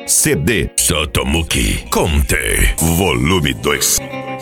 CD Sotomuki Conte Volume 2.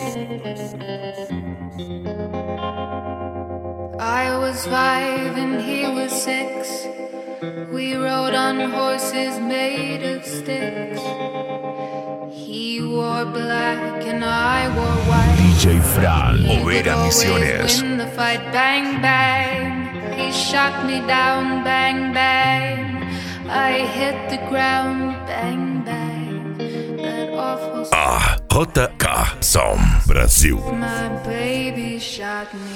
I was 5 and he was 6. We rode on horses made of sticks. He wore black and I wore white. DJ Fran, Oveira Misiones. Win the fight, bang bang. He shot me down, bang bang. I hit the ground, bang bang. That awful A JK Som Brasil. my baby shot me.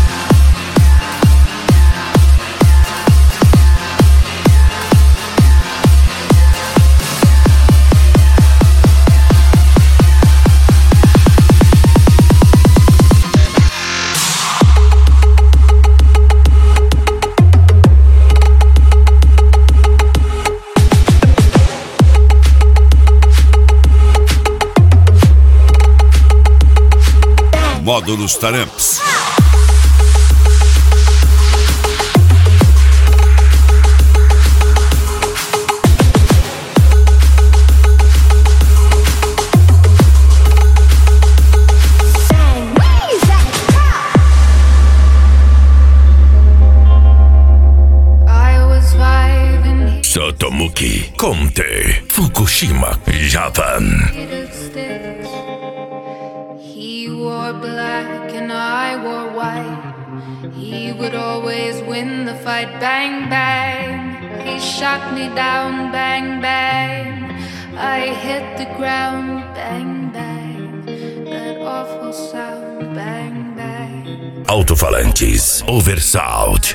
Módulos Taramps. Sotomuki Conte Fukushima, Japan. He wore black and I wore white. He would always win the fight, bang bang. He shot me down, bang bang. I hit the ground, bang bang. That awful sound, bang bang. Alto-falantes Oversound.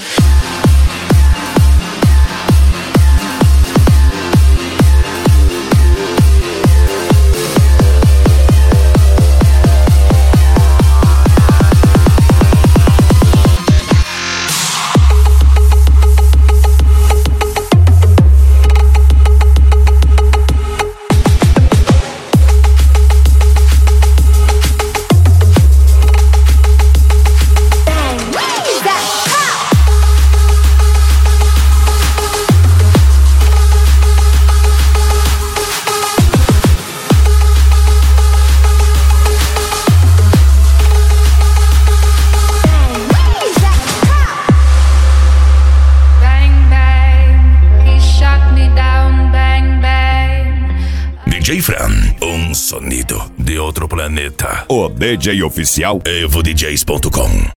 DJ Fran, sonido de outro planeta. O DJ oficial EvoDJs.com